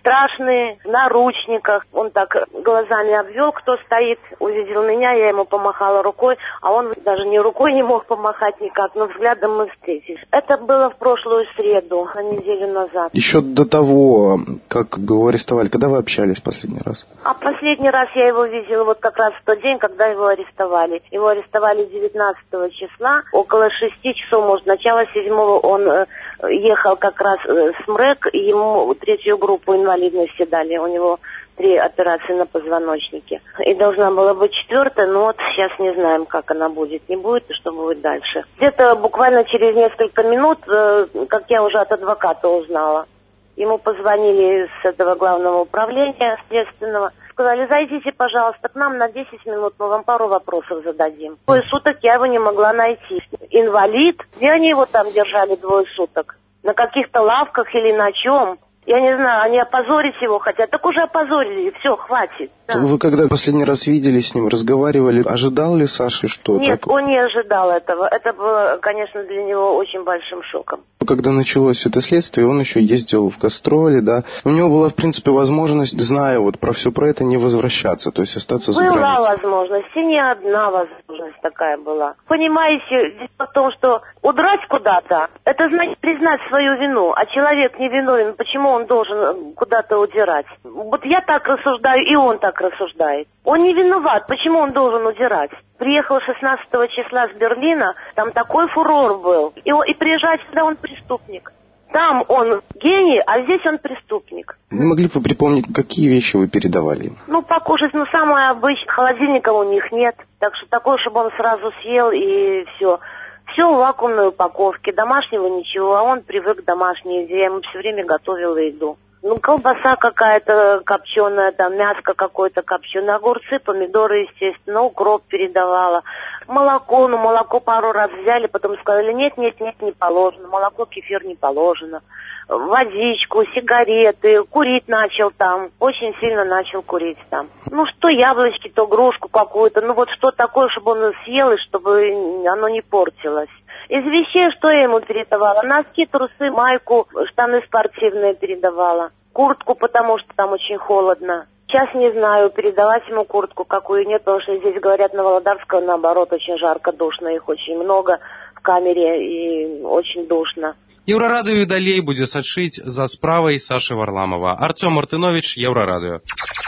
страшные, в наручниках. Он так глазами обвел, кто стоит, увидел меня, я ему помахала рукой, а он даже ни рукой не мог помахать никак, но взглядом мы встретились. Это было в прошлую среду, на неделю назад. Еще до того, как его арестовали, когда вы общались последний раз? А последний раз я его видела вот как раз в тот день, когда его арестовали. Его арестовали 19 числа, около 6 часов, может, начало 7-го он ехал как раз с МРЭК, и ему 3-ю группу инвалидности дали, у него 3 операции на позвоночнике. И должна была быть 4-я, но вот сейчас не знаем, как она будет, не будет и что будет дальше. Где-то буквально через несколько минут, как я уже от адвоката узнала, ему позвонили с этого главного управления следственного, сказали, зайдите, пожалуйста, к нам на 10 минут, мы вам пару вопросов зададим. 2 суток я его не могла найти. Инвалид, где они его там держали 2 суток? На каких-то лавках или на чем? Я не знаю, они опозорить его хотят. Так уже опозорили, все, хватит. Да. Вы когда последний раз видели с ним, разговаривали, ожидал ли Саша что-то? Нет, он не ожидал этого. Это было, конечно, для него очень большим шоком. Когда началось это следствие, он еще ездил в гастроли, да. У него была, в принципе, возможность, зная вот про все про это, не возвращаться, то есть остаться за границей. Была возможность, и не одна возможность такая была. Понимаете, дело в том, что удрать куда-то, это значит признать свою вину, а человек не виновен, почему он должен куда-то удирать? Вот я так рассуждаю, и он так рассуждает. Он не виноват, почему он должен удирать? Приехал 16 числа с Берлина, там такой фурор был. И приезжать сюда он преступник. Там он гений, а здесь он преступник. Не могли бы вы припомнить, какие вещи вы передавали им? Ну, покушать, самое обычное. Холодильника у них нет. Так что такое, чтобы он сразу съел и все. Все в вакуумной упаковке. Домашнего ничего, а он привык к домашней еде. Я ему все время готовила еду. Колбаса какая-то копченая, там мяско какое-то копченое, огурцы, помидоры, естественно, укроп передавала. Молоко, молоко пару раз взяли, потом сказали, нет, не положено, молоко, кефир не положено. Водичку, сигареты, курить начал там, очень сильно начал курить там. Что яблочки, то грушку какую-то, что такое, чтобы он съел и чтобы оно не портилось. Из вещей, что я ему передавала? Носки, трусы, майку, штаны спортивные передавала. Куртку, потому что там очень холодно. Сейчас не знаю, передавать ему куртку какую нет, потому что здесь, говорят, на Володарского, наоборот, очень жарко, душно, их очень много в камере и очень душно. Еўрарадыё і далей будзе сачыць за справай Сашы Варламова. Артём Мартынович, Еўрарадыё.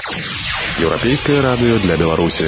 Еўрапейскае радыё для Беларусі.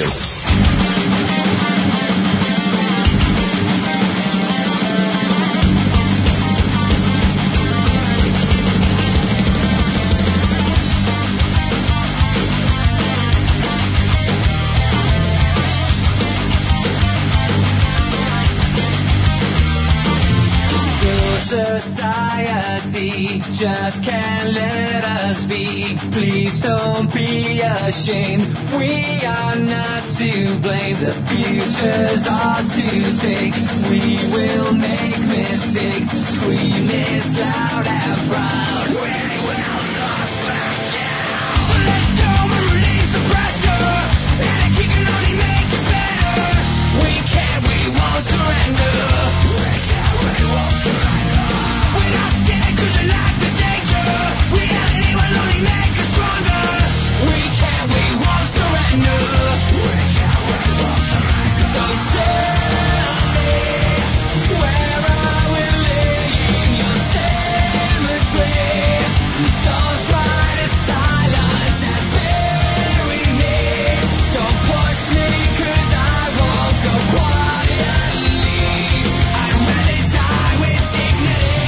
Just can't let us be. Please don't be ashamed. We are not to blame. The future's ours to take. We will make mistakes. Scream this loud and proud. We will not back down. So let's go and release the pressure. Energy can only make it better. We can't, we won't surrender. We can't, we won't surrender. We're not scared 'cause we like the danger. Reality will only make us stronger. We can't, we won't surrender. We can't, we won't surrender. So tell me, where are we laying your cemetery? Don't try to silence and bury me. Don't push me 'cause I won't go quietly. I'd rather die with dignity.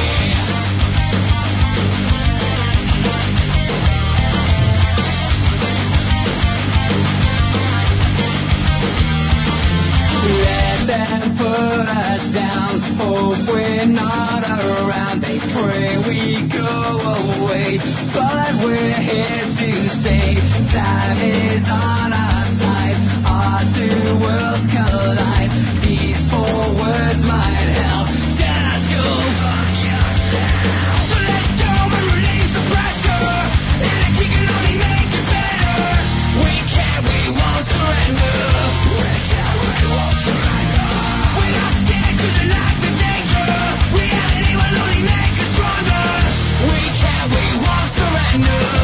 Let them put us down. Hope we're not around. They pray we go away, but we're here to stay. Time is on our side. Our two worlds collide. Peaceful words might help. Just go fuck yourself. So let's go and release the pressure. Energy can only make it better. We can't, we won't surrender. We can't, we won't surrender. We're not scared 'cause we like the danger. Reality will only make us stronger. We can't, we won't surrender.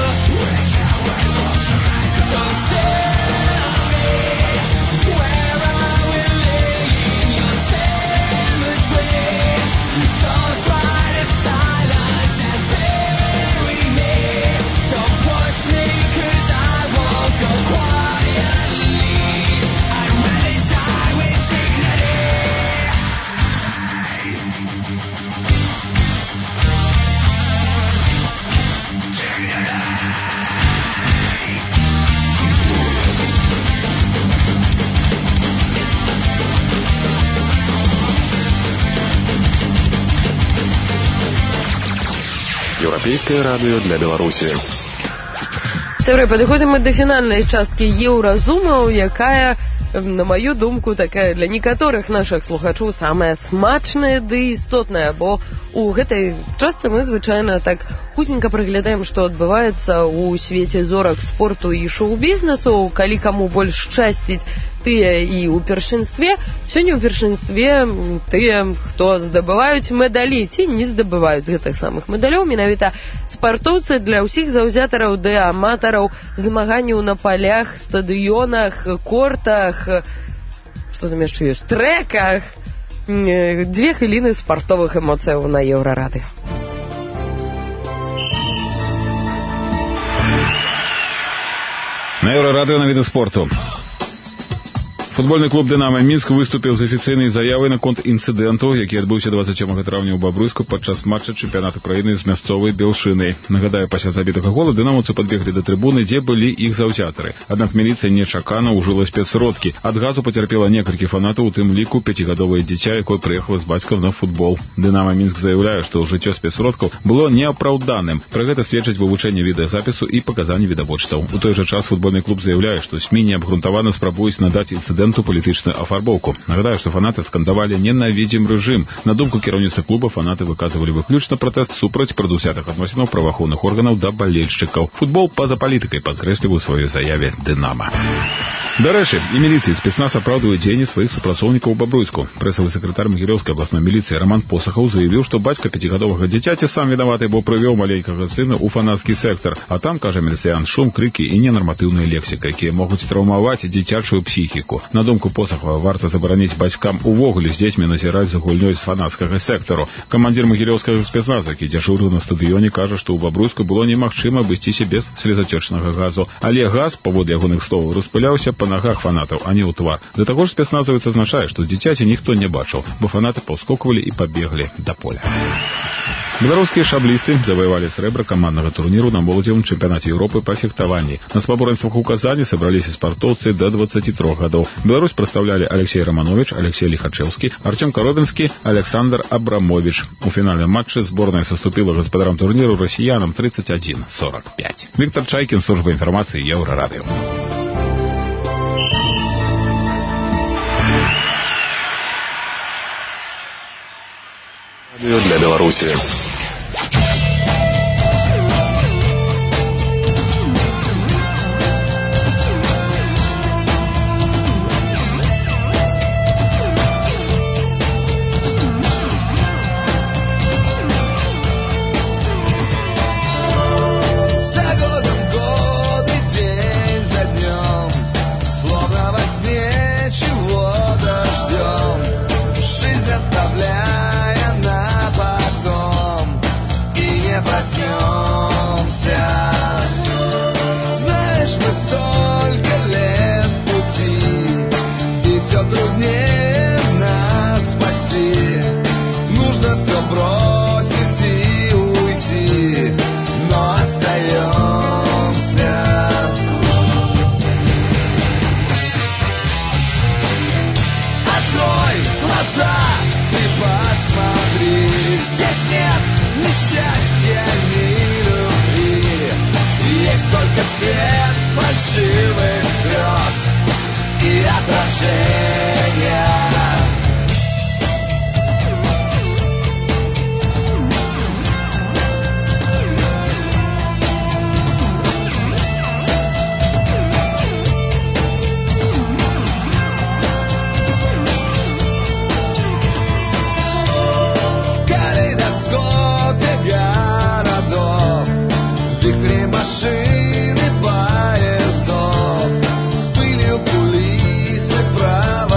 Еўрапейскае радыё для Беларусі. Сябры, падыходзім мы да фінальнай часткі еўразумаў, якая, на маю думку, такая для некаторых нашых слухачоў самая смачная ды істотная, бо у гэтай частцы мы звычайна так хутенька праглядаем, што адбываецца ў свеце зорак спорту і шоу-бізнесу, калі каму больш шчасціць, тыя і ў першынстве. Сёння ў першынстве тыя, хто здабываюць медалі ці не здабываюць гэтых самых медалёў, менавіта спартоўцы для ўсіх заўзятараў ды аматараў змаганняў на палях, стадыёнах, кортах, што там яшчэ ёсць, трэках. 2 хвіліны спартовых эмоцыяў на Еўрарадыё. На Еўрарадыё навіны спорту. Футбольны клуб «Дынамо» Мінск выступіў з афіцыйнай заявай наконт інцыдэнту, які адбыўся 27 траўня ў Бабруйску падчас матча чэмпіянату краіны з мясцовай Белшынай. Нагадаю, пасля забітага гола дынамаўцы падбеглі да трыбуны, дзе былі іх заўзятары. Аднак міліцыя нечакана ўжыла спецсродкі. Ад газу пацярпела некалькі фанатаў, у тым ліку 5гадовае дзіця, якое прыехала з бацькам на футбол. «Дынамо» Мінск заяўляе, што ўжыццё спецсродкаў было неапраўданым. Пра гэта сведчаць вывучэнне відэазапісу і паказанні відавочцаў. У той жа час футбольны клуб заяўляе, што СМІ неабгрунтавана спрабуюць надаць інцыдэнту палітычную афарбоўку. Нагадаю, што фанаты скандавалі «Ненавідзім рэжым». На думку кіраўніцтва клуба, фанаты выказвалі выключна пратэст супраць прадусятых адносінаў праваахоўных органаў да балельшчыкаў. Футбол па-за палітыкай, падкрэсліваў у сваёй заяве «Дынамо». Дарэчы, і міліцыі спецназ апраўдвае дзеянні сваіх супрацоўнікаў у Бабруйску. Прэсавы сакратар Магілёўскай абласной міліцыі Роман Посахаў заявіў, што бацька 5гадовага дзіцяці сам вінаваты, бо прывёў маленькага сына ў фанацкі сектар. А там, кажа міліцыян, шум, крыкі і ненарматыўная лексіка, якія могуць траўмаваць дзіцячую псіхіку. На думку Посахава, варта забараніць бацькам увогуле з дзецьмі назіраць за гульнёй з фанацкага сектару. Камандзір магілёўскага спецназу, які дзяжурыў на стадыёне, кажа, што ў Бабруйску было немагчыма абысціся без слезацёчнага газу. Але газ, паводле ягоных словаў, распыляўся па нагах фанатаў, а не ў твар. Да таго ж спецназавец адзначае, што дзіцяці ніхто не бачыў, бо фанаты паўскоквалі і пабеглі да поля. Беларускія шаблісты заваявалі срэбра каманднага турніру на моладзевым чэмпіянаце Еўропы па фехтаванні. На спаборніцтвах у Казані сабраліся спартоўцы да 23 гадоў. Беларусь прадстаўлялі Алексей Романович, Алексей Лихачевскі, Артём Коробінскі, Александр Абрамович. У фінальным матчы зборная саступіла гаспадарам турніру расіянам 31-45. Віктор Чайкін, служба інфармацыі Еўрарадыё. Для Беларуси. Машины, поездов, с пылью кулисы,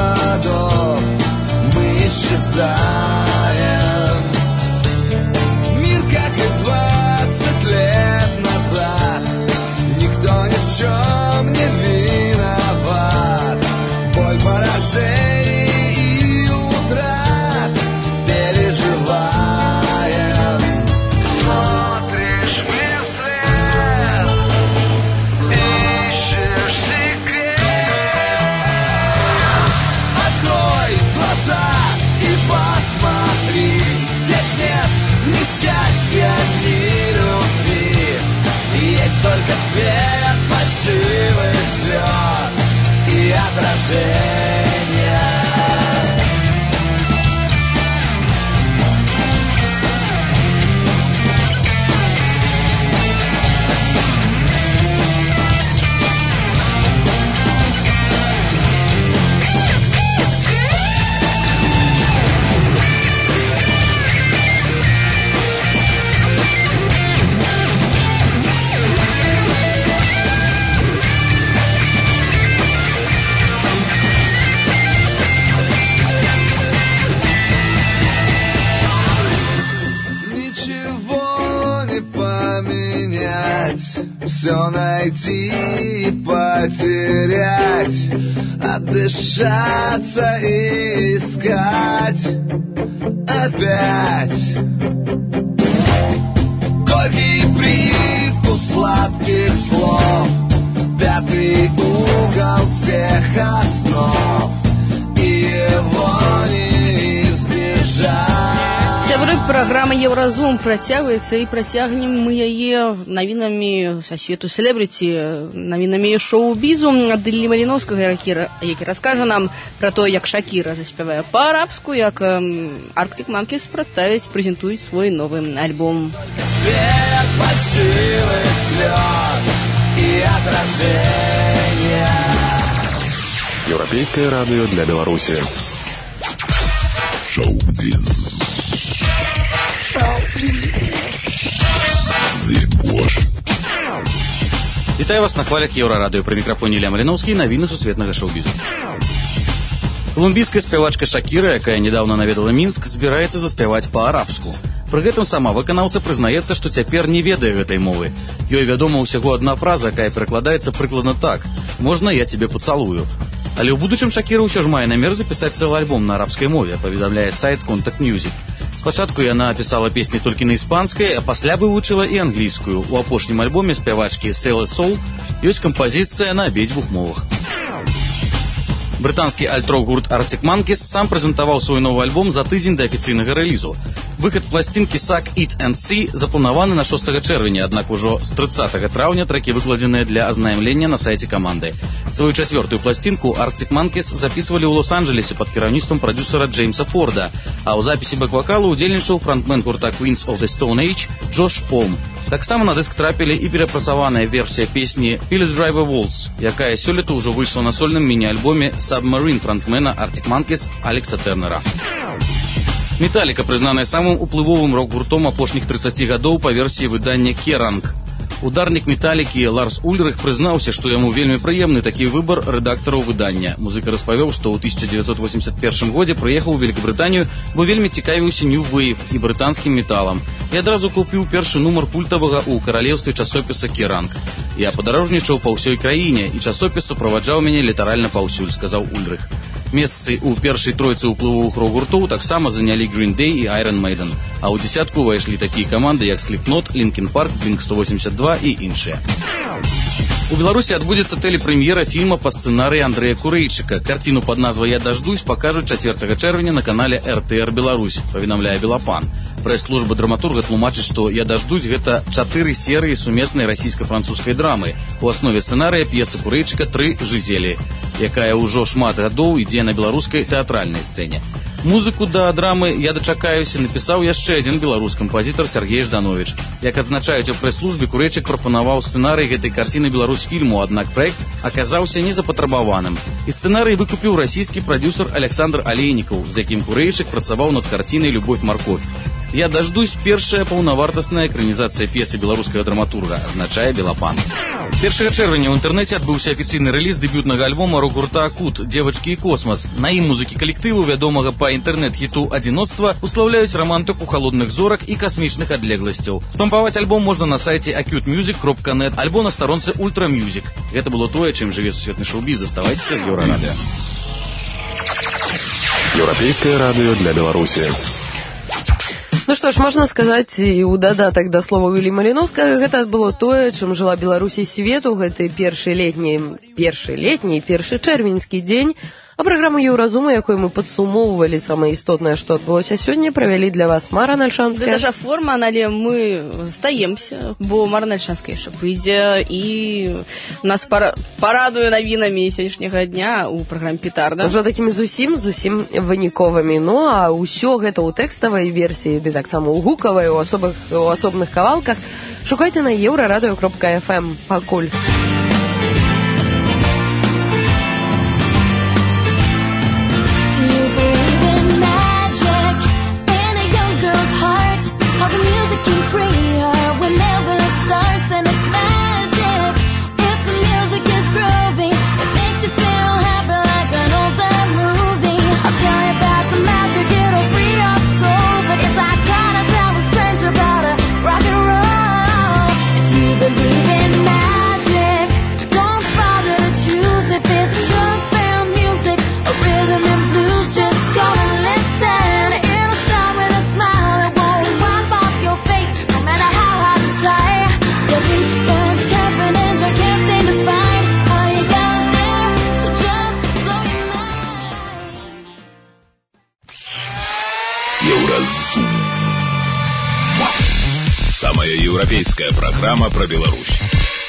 все найти, потерять, отдышаться и искать опять. Горький привкус сладких слов, пятый угол всех основ, и его не избежать. Сябры, праграма Еўразум працягваецца, і працягнем мы яе навінамі са свету селебрыці, навінамі шоу-бізу ад Іллі Маліноўскага, які раскажа нам пра то, як Шакіра заспявае па-арабску, як Arctic Monkeys прэзентуюць свой новы альбом. Свет фальшивых слез и отражения. Европейское радио для Беларуси. Шоу-биз. Вітаю вас на хвалях Еўрарадыё. Пры мікрафоне Ілля Маліноўскі, навіны сусветнага шоу-бізу. Колумбійская спявачка Шакіра, якая недавно наведала Мінск, збіраецца заспяваць па-арабску. Пры гэтым сама выканаўца прызнаецца, што цяпер не ведае гэтай мовы. Ёй вядома ўсяго адна фраза, якая перакладаецца прыкладна так: «Можна я тебе поцалую?». Але ў будучым Шакіра ўсё ж мае намер запісаць цэлы альбом на арабскай мове, паведамляе сайт Contact Music. Спачатку яна пісала песні толькі на іспанскай, а пасля вывучыла і англійскую. У апошнім альбоме спявачкі Sail Soul ёсць кампазіцыя на абедзвюх мовах. Брытанскі альт-рок-гурт Arctic Monkeys сам прэзентаваў свой новы альбом за тыдзень да афіцыйнага рэлізу. Выхад пласцінкі Suck It and See запланаваны на 6 чэрвеня, аднак ужо з 30 траўня трэкі выкладзеныя для азнаямлення на сайце каманды. Сваю чацвёртую пласцінку Arctic Monkeys запісвалі ў Лос-Анджелесе пад кіраўніцтвам прадзюсара Джеймса Форда, а ў запісе бэк-вакалу ўдзельнічаў франтмен гурта Queens of the Stone Age Джош Холм. Таксама на дыск трапілі і перапрацаваная версія песні Pilot Driver Waltz, якая сёлета ўжо выйшла на сольным міні-альбоме Submarine франтмена Arctic Monkeys Алекса Тэрнера. Металлика, прызнаная самым уплывовым рок-гуртом апошніх 30 гадоў па версіі выдання Kerrang. Ударнік металлікі Ларс Ульрых прызнаўся, што яму вельмі прыемны такі выбар рэдактараў выдання. Музыка распавёў, што ў 1981 годзе прыехаў у Великабрытанію, бо вельмі цікавіўся New Wave і брытанскім металам. І адразу купіў першы нумар культавага ў каралеўстве часопіса Kerrang. Я падарожнічаў па ўсёй краіне, і часопіс суправаджаў мяне літаральна паўсюль, сказаў Ульрых. Месцы ў першай тройцы ўплывовых рок-гуртоў таксама занялі Green Day і Iron Maiden, а ў дзесятку ўвайшлі такія каманды, як Slipknot, Linkin Park, Blink-182 і іншыя. У Беларусі адбудзецца тэлепрэм'ера фільма па сцэнарыі Андрэя Курэйчыка. Карціну пад назвай «Я дождусь» пакажуць 4 чэрвеня на канале РТР Беларусь, паведамляе Белапан. Прэс-служба драматурга тлумачыць, што «Я дождусь» — гэта 4 серыі сумеснай расійска-французскай драмы. У аснове сцэнарыя п'есы Курэйчыка «Тры Жизелі», якая ўжо шмат гадоў ідзе на беларускай тэатральнай сцэне. Музыку да драмы «Я дачакаюся» напісаў яшчэ адзін беларускі кампазітар Сергей Жданович. Як адзначаюць у прэс-службе, Курэйчык прапанаваў сцэнарый гэтай карціны «Беларусь-фільму», аднак праект аказаўся незапатрабаваным. І сцэнарый выкупіў расійскі прадзюсар Александр Алейнікаў, з якім Курэйчык працаваў над карцінай «Любовь морковь». «Я дождусь» — першая паўнавартасная экранізацыя п'есы беларускага драматурга, азначае Белапан. 1 чэрвеня ў інтэрнэце адбыўся афіцыйны рэліз дэбютнага альбома рок-гурта «Акут. Девочки и космос». На ім музыкі калектыву, вядомага па інтэрнэт-хіту «Адзіноцтва», услаўляюць рамантыку халодных зорак і касмічных адлегласцяў. Спампаваць альбом можна на сайце acutmusic.net альбо на старонцы Ultra Music. Гэта было тое, чым жыве сусветны шоу-біз. Заставайцеся з Еўрарадыё. Европейское радио для Беларуси. Ну што ж, можна сказаць, і ў дадатак да слова Іллі Маліноўскага, гэта было тое, чым жыла Беларусь і свету гэты першы чэрвеньскі дзень. А праграму Еўразуму, якой мы падсумоўвалі самае істотнае, што адбылося сёння, правялі для вас Мара Нальшанская. Гэта жа форма, але мы застаемся, бо Мара Нальшанская яшчэ прыйдзе і нас парадуе навінамі сённяшняга дня ў праграме «Петарда». Уже такімі зусім выніковымі. Ну, а ўсё гэта ў тэкставай версіі, ды таксама ў гукавай, у асобных кавалках. Шукайце на euradio.fm. Пакуль. Believe in magic. еўрапейская праграма пра Беларусь.